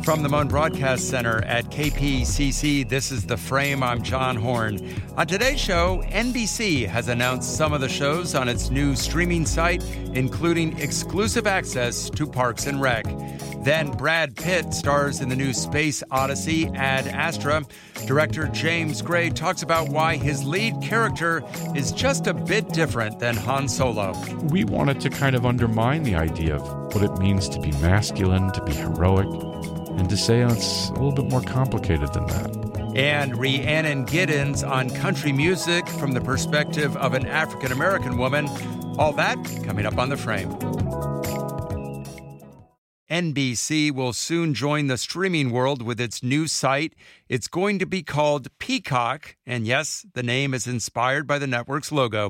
From the Moan Broadcast Center at KPCC, this is The Frame. I'm John Horn. On today's show, NBC has announced some of the shows on its new streaming site, including exclusive access to Parks and Rec. Then Brad Pitt stars in the new space odyssey Ad Astra. Director James Gray talks about why his lead character is just a bit different than Han Solo. We wanted to kind of undermine the idea of what it means to be masculine, to be heroic, and to say it's a little bit more complicated than that. And Rhiannon Giddens on country music from the perspective of an African-American woman. All that coming up on The Frame. NBC will soon join the streaming world with its new site. It's going to be called Peacock, and yes, the name is inspired by the network's logo.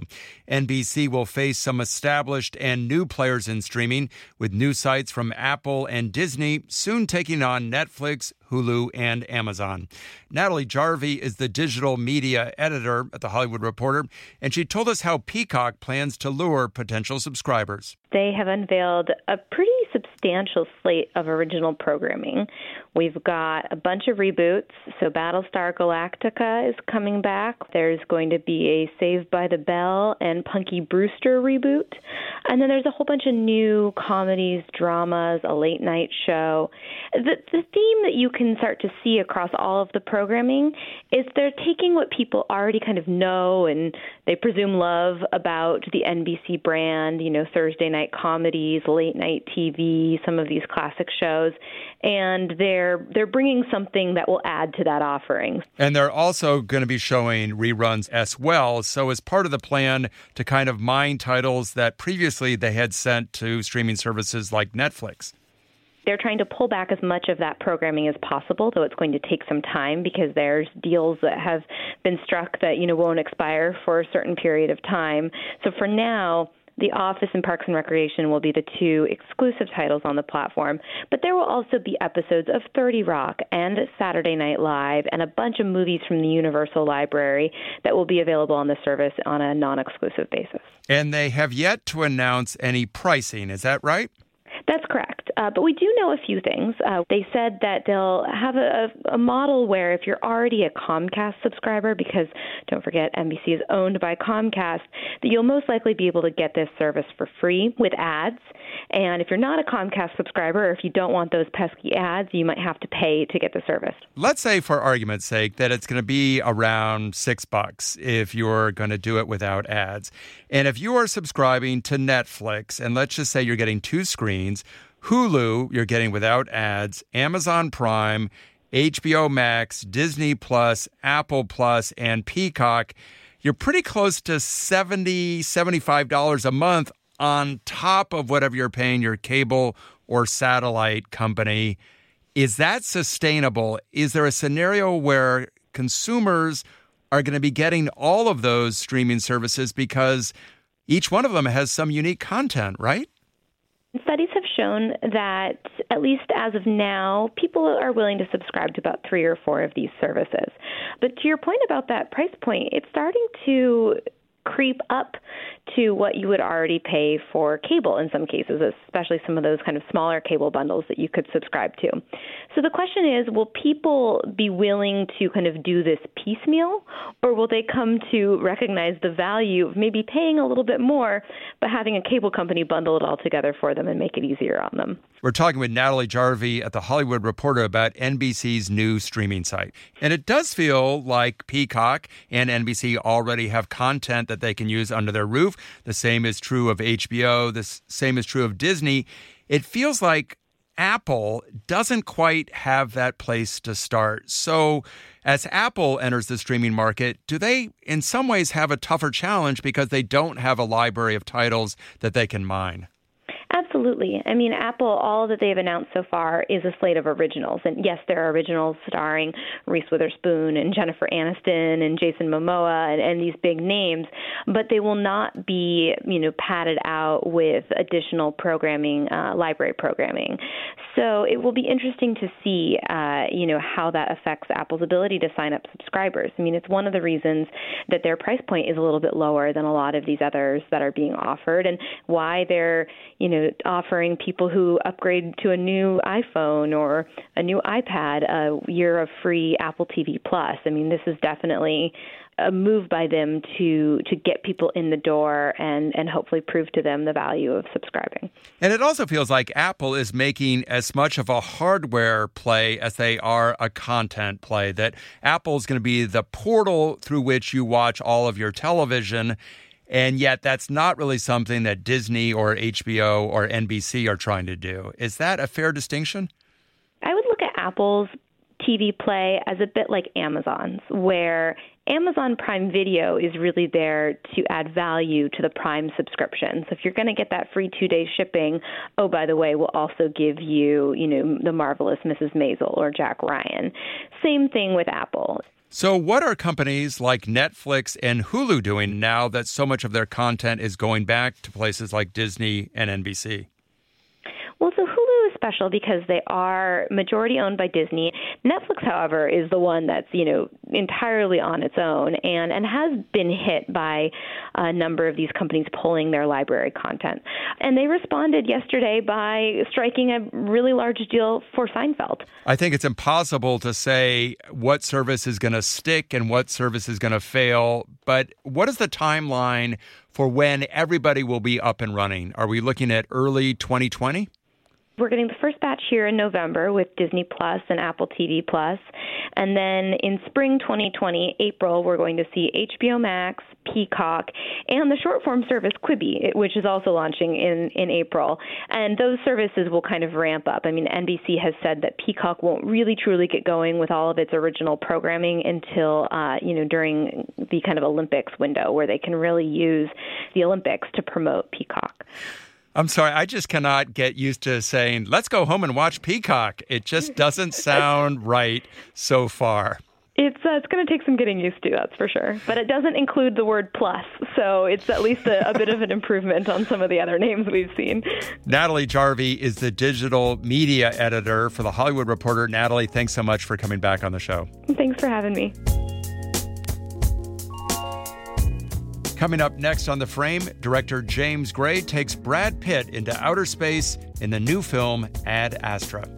NBC will face some established and new players in streaming, with new sites from Apple and Disney soon taking on Netflix, Hulu, and Amazon. Natalie Jarvey is the digital media editor at The Hollywood Reporter, and she told us how Peacock plans to lure potential subscribers. They have unveiled a pretty substantial slate of original programming. We've got a bunch of reboots. So Battlestar Galactica is coming back. There's going to be a Saved by the Bell and Punky Brewster reboot. And then there's a whole bunch of new comedies, dramas, a late night show. The theme that you can start to see across all of the programming is they're taking what people already kind of know and they presume love about the NBC brand, you know, Thursday night comedies, late night TV, some of these classic shows, and they're bringing something that will add to that offering. And they're also going to be showing reruns as well. So as part of the plan to kind of mine titles that previously they had sent to streaming services like Netflix. They're trying to pull back as much of that programming as possible, though it's going to take some time because there's deals that have been struck that, you know, won't expire for a certain period of time. So for now, The Office and Parks and Recreation will be the two exclusive titles on the platform, but there will also be episodes of 30 Rock and Saturday Night Live and a bunch of movies from the Universal Library that will be available on the service on a non-exclusive basis. And they have yet to announce any pricing, is that right? That's correct. But we do know a few things. They said that they'll have a model where if you're already a Comcast subscriber, because don't forget NBC is owned by Comcast, that you'll most likely be able to get this service for free with ads. And if you're not a Comcast subscriber, or if you don't want those pesky ads, you might have to pay to get the service. Let's say, for argument's sake, that it's going to be around $6 if you're going to do it without ads. And if you are subscribing to Netflix, and let's just say you're getting two screens, Hulu, you're getting without ads, Amazon Prime, HBO Max, Disney Plus, Apple Plus, and Peacock, you're pretty close to $70, $75 a month on top of whatever you're paying your cable or satellite company. Is that sustainable? Is there a scenario where consumers are going to be getting all of those streaming services because each one of them has some unique content, right? Studies have shown that, at least as of now, people are willing to subscribe to about 3 or 4 of these services. But to your point about that price point, it's starting to creep up to what you would already pay for cable in some cases, especially some of those kind of smaller cable bundles that you could subscribe to. So the question is, will people be willing to kind of do this piecemeal, or will they come to recognize the value of maybe paying a little bit more, but having a cable company bundle it all together for them and make it easier on them? We're talking with Natalie Jarvey at The Hollywood Reporter about NBC's new streaming site. And it does feel like Peacock and NBC already have content that they can use under their roof. The same is true of HBO. The same is true of Disney. It feels like Apple doesn't quite have that place to start. So as Apple enters the streaming market, do they in some ways have a tougher challenge because they don't have a library of titles that they can mine? Absolutely. I mean, Apple, all that they've announced so far is a slate of originals. And yes, there are originals starring Reese Witherspoon and Jennifer Aniston and Jason Momoa and these big names, but they will not be, padded out with additional programming, library programming. So it will be interesting to see, how that affects Apple's ability to sign up subscribers. I mean, it's one of the reasons that their price point is a little bit lower than a lot of these others that are being offered, and why they're, offering people who upgrade to a new iPhone or a new iPad a year of free Apple TV Plus. I mean, this is definitely a move by them to get people in the door and hopefully prove to them the value of subscribing. And it also feels like Apple is making as much of a hardware play as they are a content play, that Apple is going to be the portal through which you watch all of your television. And yet that's not really something that Disney or HBO or NBC are trying to do. Is that a fair distinction? I would look at Apple's TV play as a bit like Amazon's, where Amazon Prime Video is really there to add value to the Prime subscription. So if you're going to get that free 2-day shipping, oh, by the way, we'll also give you, The Marvelous Mrs. Maisel or Jack Ryan. Same thing with Apple. So what are companies like Netflix and Hulu doing now that so much of their content is going back to places like Disney and NBC? Well, so Hulu is special because they are majority owned by Disney. Netflix, however, is the one that's, entirely on its own and has been hit by a number of these companies pulling their library content. And they responded yesterday by striking a really large deal for Seinfeld. I think it's impossible to say what service is going to stick and what service is going to fail. But what is the timeline for when everybody will be up and running? Are we looking at early 2020? We're getting the first batch here in November with Disney Plus and Apple TV Plus. And then in spring 2020, April, we're going to see HBO Max, Peacock, and the short-form service Quibi, which is also launching in April. And those services will kind of ramp up. I mean, NBC has said that Peacock won't really truly get going with all of its original programming until, during the kind of Olympics window where they can really use the Olympics to promote Peacock. I'm sorry, I just cannot get used to saying, let's go home and watch Peacock. It just doesn't sound right so far. It's going to take some getting used to, that's for sure. But it doesn't include the word plus, so it's at least a bit of an improvement on some of the other names we've seen. Natalie Jarvey is the digital media editor for The Hollywood Reporter. Natalie, thanks so much for coming back on the show. Thanks for having me. Coming up next on The Frame, director James Gray takes Brad Pitt into outer space in the new film Ad Astra.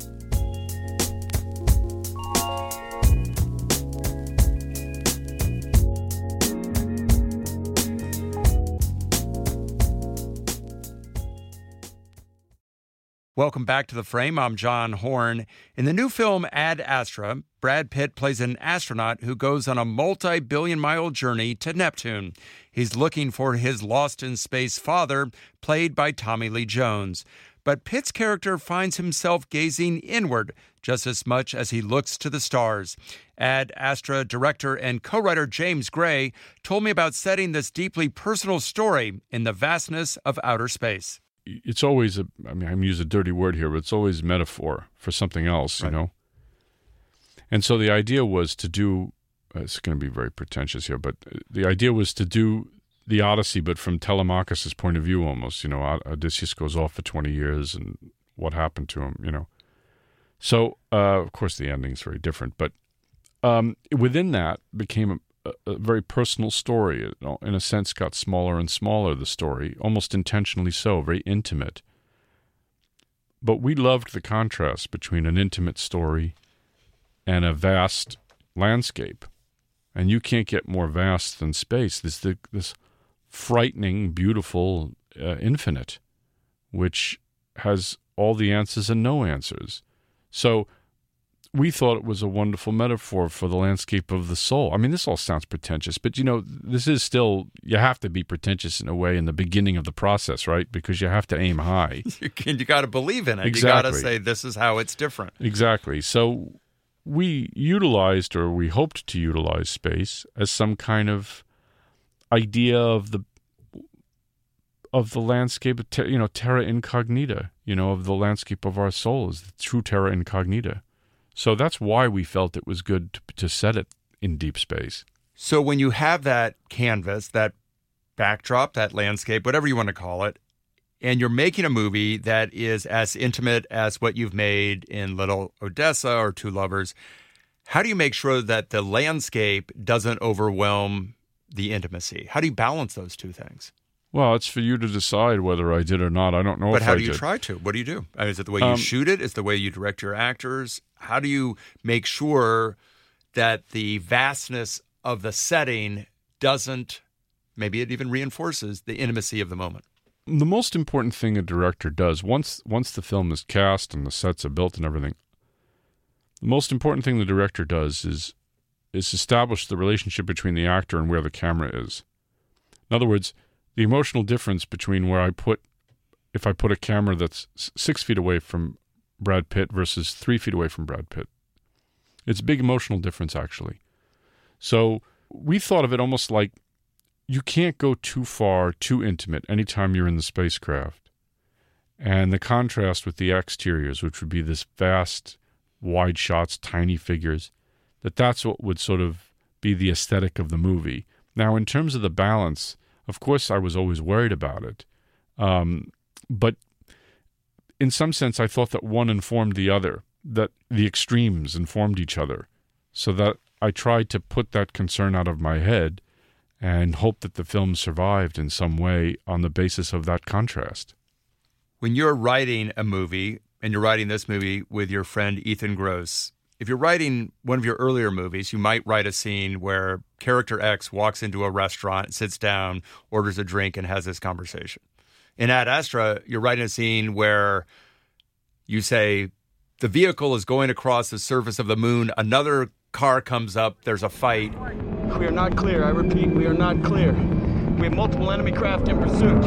Welcome back to The Frame. I'm John Horn. In the new film Ad Astra, Brad Pitt plays an astronaut who goes on a multi-billion-mile journey to Neptune. He's looking for his lost-in-space father, played by Tommy Lee Jones. But Pitt's character finds himself gazing inward just as much as he looks to the stars. Ad Astra director and co-writer James Gray told me about setting this deeply personal story in the vastness of outer space. It's always, I'm going to use a dirty word here, but it's always metaphor for something else, right. And so the idea was to do, it's going to be very pretentious here, but the idea was to do the Odyssey, but from Telemachus' point of view almost. Odysseus goes off for 20 years and what happened to him, So, of course, the ending is very different, but within that became a very personal story. In a sense, got smaller and smaller, the story, almost intentionally so, very intimate. But we loved the contrast between an intimate story and a vast landscape. And you can't get more vast than space. This frightening, beautiful infinite, which has all the answers and no answers. So we thought it was a wonderful metaphor for the landscape of the soul. I mean, this all sounds pretentious, but, this is still, you have to be pretentious in a way in the beginning of the process, right? Because you have to aim high. You got to believe in it. Exactly. You got to say, this is how it's different. Exactly. So we utilized, or we hoped to utilize, space as some kind of idea of the landscape, terra incognita, of the landscape of our souls, the true terra incognita. So that's why we felt it was good to set it in deep space. So when you have that canvas, that backdrop, that landscape, whatever you want to call it, and you're making a movie that is as intimate as what you've made in Little Odessa or Two Lovers, how do you make sure that the landscape doesn't overwhelm the intimacy? How do you balance those two things? Well, it's for you to decide whether I did or not. I don't know But if how I do you did. try to? What do you do? I mean, is it the way you shoot it? Is it the way you direct your actors? How do you make sure that the vastness of the setting doesn't, maybe it even reinforces the intimacy of the moment? The most important thing a director does, once the film is cast and the sets are built and everything, the most important thing the director does is establish the relationship between the actor and where the camera is. In other words, the emotional difference between if I put a camera that's 6 feet away from Brad Pitt versus 3 feet away from Brad Pitt. It's a big emotional difference, actually. So we thought of it almost like you can't go too far, too intimate anytime you're in the spacecraft. And the contrast with the exteriors, which would be this vast, wide shots, tiny figures, that's what would sort of be the aesthetic of the movie. Now, in terms of the balance, of course, I was always worried about it. But in some sense, I thought that one informed the other, that the extremes informed each other, so that I tried to put that concern out of my head and hope that the film survived in some way on the basis of that contrast. When you're writing a movie, and you're writing this movie with your friend Ethan Gross, if you're writing one of your earlier movies, you might write a scene where character X walks into a restaurant, sits down, orders a drink, and has this conversation. In Ad Astra, you're writing a scene where you say, the vehicle is going across the surface of the moon, another car comes up, there's a fight. We are not clear. I repeat, we are not clear. We have multiple enemy craft in pursuit.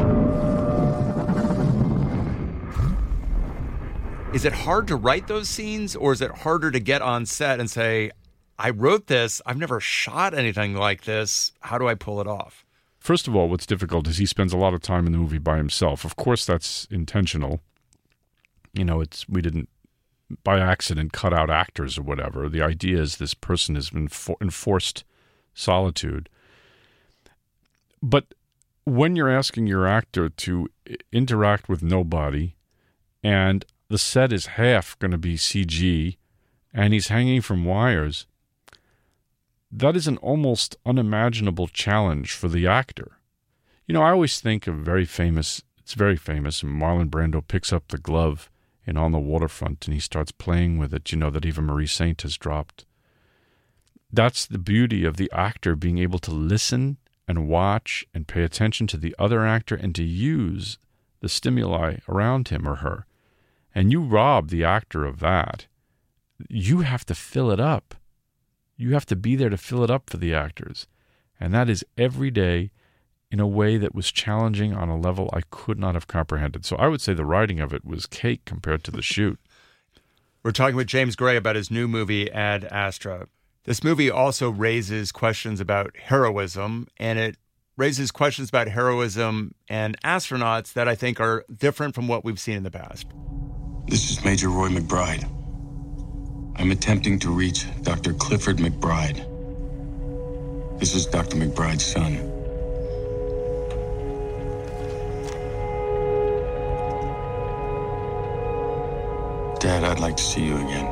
Is it hard to write those scenes, or is it harder to get on set and say, I wrote this, I've never shot anything like this, how do I pull it off? First of all, what's difficult is he spends a lot of time in the movie by himself. Of course, that's intentional. You know, we didn't, by accident, cut out actors or whatever. The idea is this person has been enforced solitude. But when you're asking your actor to interact with nobody, and the set is half going to be CG, and he's hanging from wires, that is an almost unimaginable challenge for the actor. You know, I always think of it's very famous, and Marlon Brando picks up the glove in On the Waterfront, and he starts playing with it, that Eva Marie Saint has dropped. That's the beauty of the actor being able to listen and watch and pay attention to the other actor and to use the stimuli around him or her. And you rob the actor of that. You have to fill it up. You have to be there to fill it up for the actors. And that is every day in a way that was challenging on a level I could not have comprehended. So I would say the writing of it was cake compared to the shoot. We're talking with James Gray about his new movie, Ad Astra. This movie also raises questions about heroism, and it raises questions about heroism and astronauts that I think are different from what we've seen in the past. This is Major Roy McBride. I'm attempting to reach Dr. Clifford McBride. This is Dr. McBride's son. Dad, I'd like to see you again.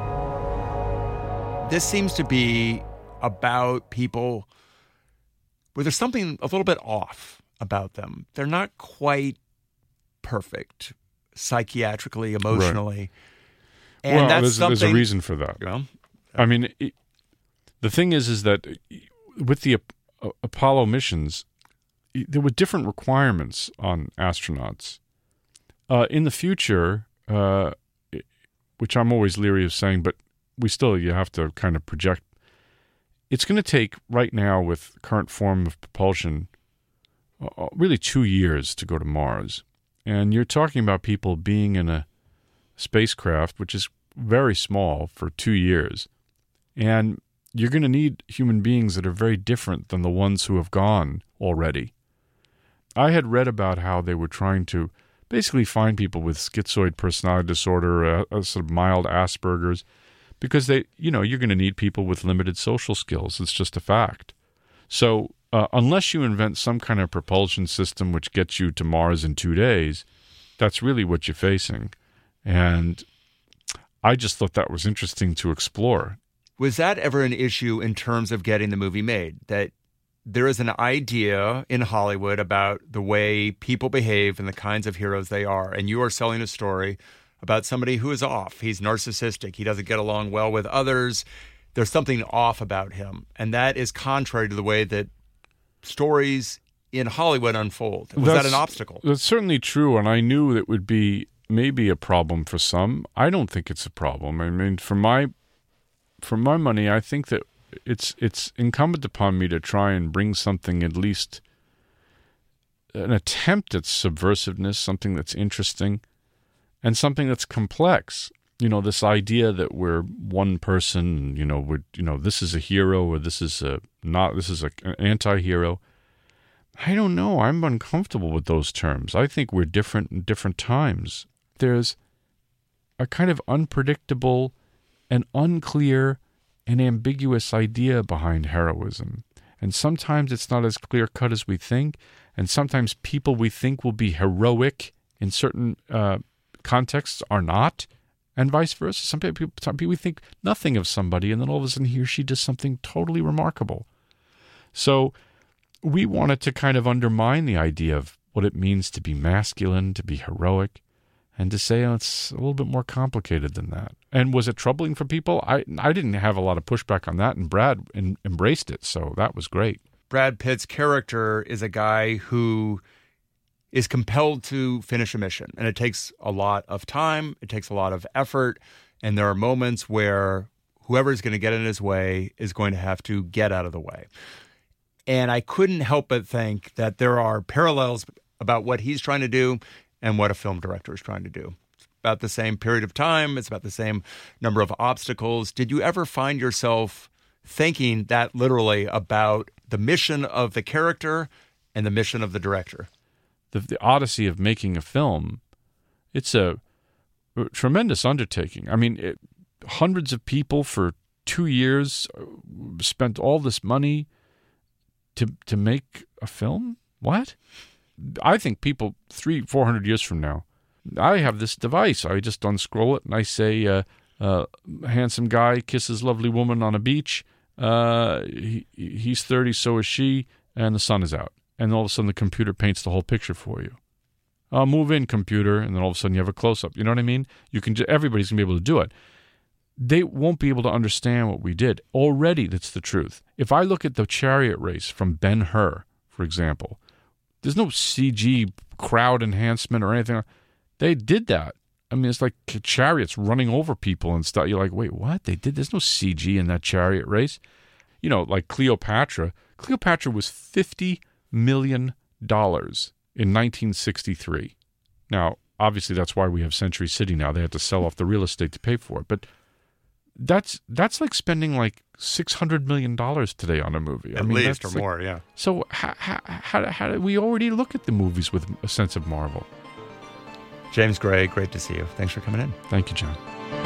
This seems to be about people where there's something a little bit off about them. They're not quite perfect psychiatrically, emotionally. Right. And well, that's there's a reason for that. I mean, the thing is that with the Apollo missions, there were different requirements on astronauts. In the future, which I'm always leery of saying, but you have to kind of project. It's going to take, right now with current form of propulsion, really 2 years to go to Mars. And you're talking about people being in a spacecraft, which is very small, for 2 years. And you're going to need human beings that are very different than the ones who have gone already. I had read about how they were trying to basically find people with schizoid personality disorder, a sort of mild Asperger's, because you're going to need people with limited social skills. It's just a fact. So unless you invent some kind of propulsion system which gets you to Mars in 2 days, that's really what you're facing. And I just thought that was interesting to explore. Was that ever an issue in terms of getting the movie made? That there is an idea in Hollywood about the way people behave and the kinds of heroes they are. And you are selling a story about somebody who is off. He's narcissistic. He doesn't get along well with others. There's something off about him. And that is contrary to the way that stories in Hollywood unfold. Was that an obstacle? That's certainly true. And I knew it would be maybe a problem for some. I don't think it's a problem. I mean, for my money, I think that it's incumbent upon me to try and bring something, at least an attempt at subversiveness, something that's interesting, and something that's complex. You know, this idea that we're one person, this is a hero or this is an anti-hero. I don't know. I'm uncomfortable with those terms. I think we're different in different times. There's a kind of unpredictable and unclear and ambiguous idea behind heroism. And sometimes it's not as clear-cut as we think, and sometimes people we think will be heroic in certain contexts are not, and vice versa. Some people we think nothing of somebody, and then all of a sudden he or she does something totally remarkable. So we wanted to kind of undermine the idea of what it means to be masculine, to be heroic, and to say it's a little bit more complicated than that. And was it troubling for people? I didn't have a lot of pushback on that, and Brad embraced it, so that was great. Brad Pitt's character is a guy who is compelled to finish a mission, and it takes a lot of time, it takes a lot of effort, and there are moments where whoever's going to get in his way is going to have to get out of the way. And I couldn't help but think that there are parallels about what he's trying to do and what a film director is trying to do. It's about the same period of time. It's about the same number of obstacles. Did you ever find yourself thinking that literally about the mission of the character and the mission of the director? The odyssey of making a film, it's a tremendous undertaking. I mean, hundreds of people for 2 years spent all this money to make a film? What? I think people 300-400 years from now, I have this device. I just unscroll it and I say, handsome guy kisses lovely woman on a beach. He's 30, so is she, and the sun is out. And all of a sudden the computer paints the whole picture for you. Move in, computer, and then all of a sudden you have a close-up. You know what I mean? Everybody's going to be able to do it. They won't be able to understand what we did. Already, that's the truth. If I look at the chariot race from Ben-Hur, for example, there's no CG crowd enhancement or anything. They did that. I mean, it's like chariots running over people and stuff. You're like, wait, what? They did? There's no CG in that chariot race. You know, like Cleopatra. Cleopatra was $50 million in 1963. Now, obviously, that's why we have Century City now. They had to sell off the real estate to pay for it. But that's like spending like $600 million today on a movie. At least, or like, more, yeah. So how do we already look at the movies with a sense of marvel? James Gray, great to see you. Thanks for coming in. Thank you, John.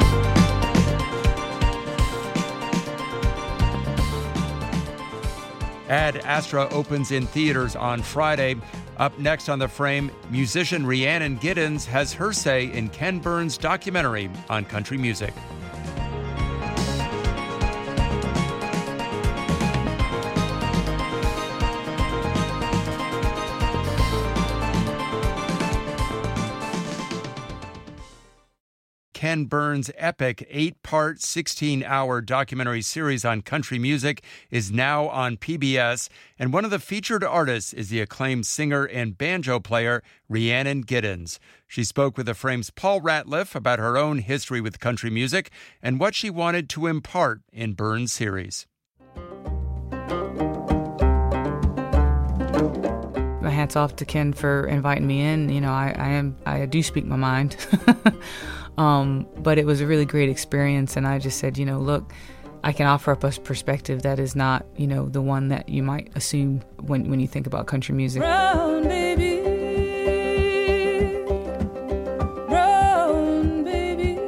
Ad Astra opens in theaters on Friday. Up next on The Frame, musician Rhiannon Giddens has her say in Ken Burns' documentary on country music. Ken Burns' epic 8-part, 16-hour documentary series on country music is now on PBS, and one of the featured artists is the acclaimed singer and banjo player Rhiannon Giddens. She spoke with The Frame's Paul Ratliff about her own history with country music and what she wanted to impart in Burns' series. My hat's off to Ken for inviting me in. You know, I do speak my mind. But it was a really great experience, and I just said, look, I can offer up a perspective that is not, the one that you might assume when you think about country music. Brown baby, brown baby.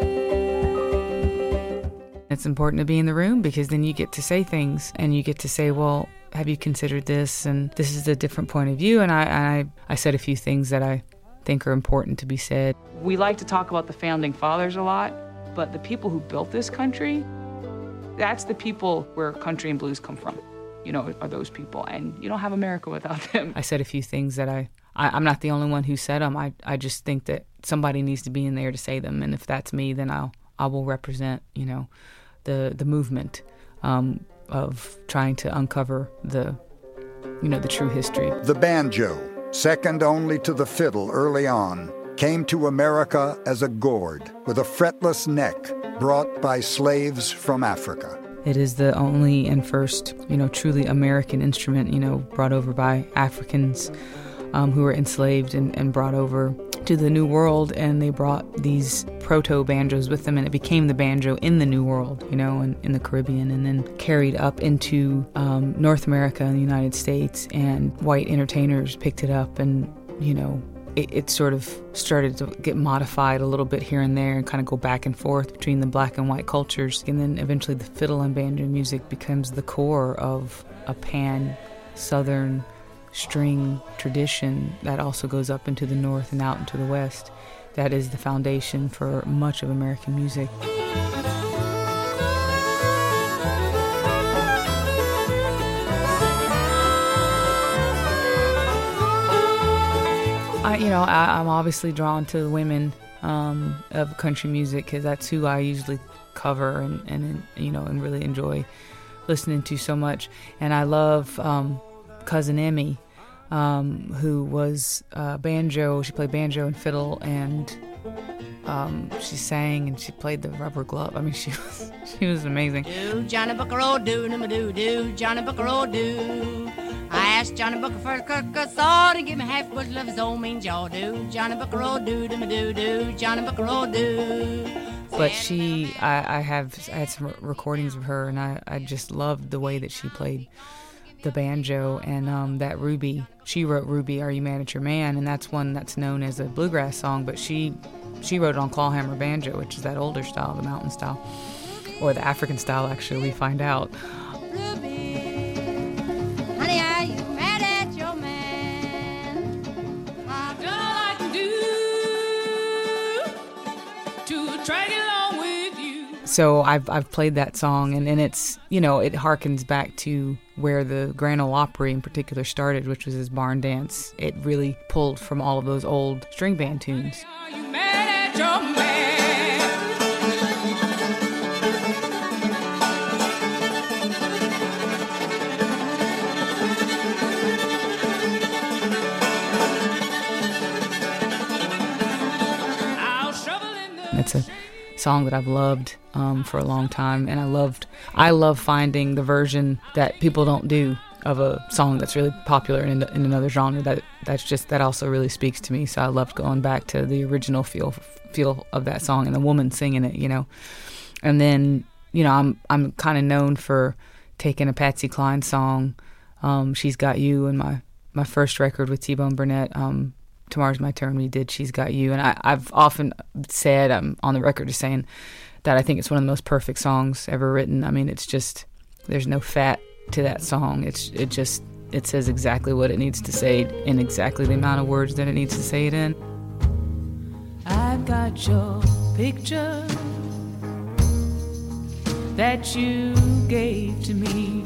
It's important to be in the room because then you get to say things, and you get to say, well, have you considered this? And this is a different point of view, and I said a few things that I think are important to be said. We like to talk about the founding fathers a lot, but the people who built this country, that's the people where country and blues come from. are those people. And you don't have America without them. I said a few things that I'm not the only one who said them. I just think that somebody needs to be in there to say them. And if that's me, then I will represent, the movement of trying to uncover the true history. The banjo, second only to the fiddle early on, came to America as a gourd with a fretless neck brought by slaves from Africa. It is the only and first, truly American instrument, brought over by Africans who were enslaved and brought over to the New World, and they brought these proto-banjos with them, and it became the banjo in the New World, and in the Caribbean, and then carried up into North America and the United States, and white entertainers picked it up, and, it sort of started to get modified a little bit here and there and kind of go back and forth between the black and white cultures. And then eventually the fiddle and banjo music becomes the core of a pan-Southern string tradition that also goes up into the North and out into the West. That is the foundation for much of American music. I'm obviously drawn to the women of country music because that's who I usually cover and really enjoy listening to so much. And I love Cousin Emmy, who was banjo. She played banjo and fiddle, and she sang and she played the rubber glove. I mean, she was amazing. Do Johnny Booker, oh do, do Johnny Booker, oh do. I asked Johnny Booker for a Kirk-a-saw to give me half a bushel of his old mean jaw. Do Johnny Booker, oh do, do Johnny Booker, oh do. But I had some recordings of her, and I just loved the way that she played the banjo. And that Ruby, she wrote Ruby, Are You Mad at Your Man? And that's one that's known as a bluegrass song, but she wrote it on clawhammer banjo, which is that older style, the mountain style, or the African style, actually, we find out. Ruby, honey, are you mad at your man? I've done all I can do to drag it along with you. So I've played that song, and it's, it harkens back to where the Grand Ole Opry in particular started, which was his barn dance. It really pulled from all of those old string band tunes. Are you mad at your man? It's a song that I've loved for a long time, and I love finding the version that people don't do of a song that's really popular in another genre. That also really speaks to me. So I loved going back to the original feel of that song and the woman singing it, And then I'm kind of known for taking a Patsy Cline song, She's Got You, and my first record with T-Bone Burnett. Tomorrow's My Turn, we did She's Got You. And I've often said, I'm on the record as saying that I think it's one of the most perfect songs ever written. I mean, it's just, there's no fat to that song. It says exactly what it needs to say in exactly the amount of words that it needs to say it in. I've got your picture that you gave to me,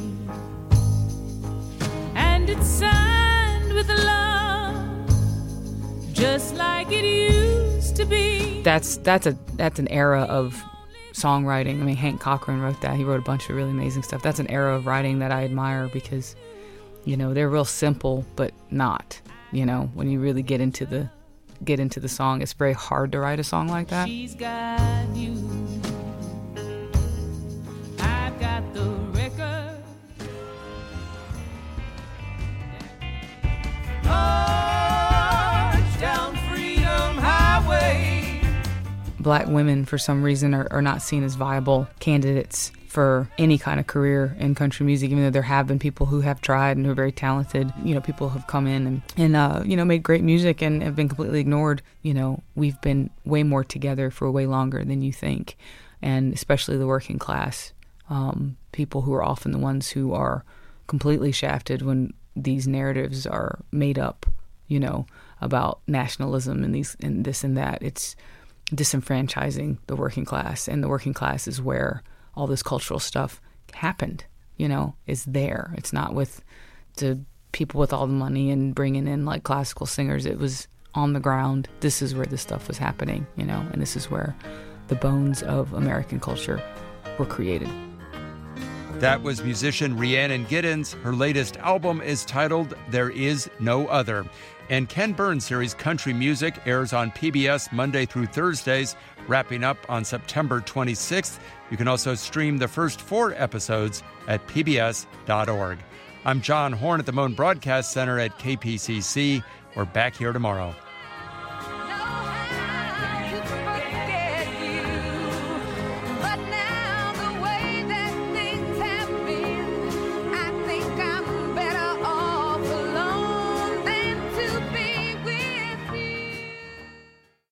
and it's signed with love, just like it used to be. That's an era of songwriting. I mean, Hank Cochran wrote that. He wrote a bunch of really amazing stuff. That's an era of writing that I admire because, they're real simple, but not. When you really get into the song, it's very hard to write a song like that. She's got you. I've got the record. Down Freedom Highway. Black women, for some reason, are not seen as viable candidates for any kind of career in country music, even though there have been people who have tried and who are very talented. People have come in and made great music and have been completely ignored. We've been way more together for way longer than you think, and especially the working class, people who are often the ones who are completely shafted when these narratives are made up, about nationalism and this and that. It's disenfranchising the working class, and the working class is where all this cultural stuff happened. is there. It's not with the people with all the money and bringing in like classical singers. It was on the ground. This is where this stuff was happening, and this is where the bones of American culture were created. That was musician Rhiannon Giddens. Her latest album is titled There Is No Other. And Ken Burns series Country Music airs on PBS Monday through Thursdays, wrapping up on September 26th. You can also stream the first 4 episodes at pbs.org. I'm John Horn at the Moen Broadcast Center at KPCC. We're back here tomorrow.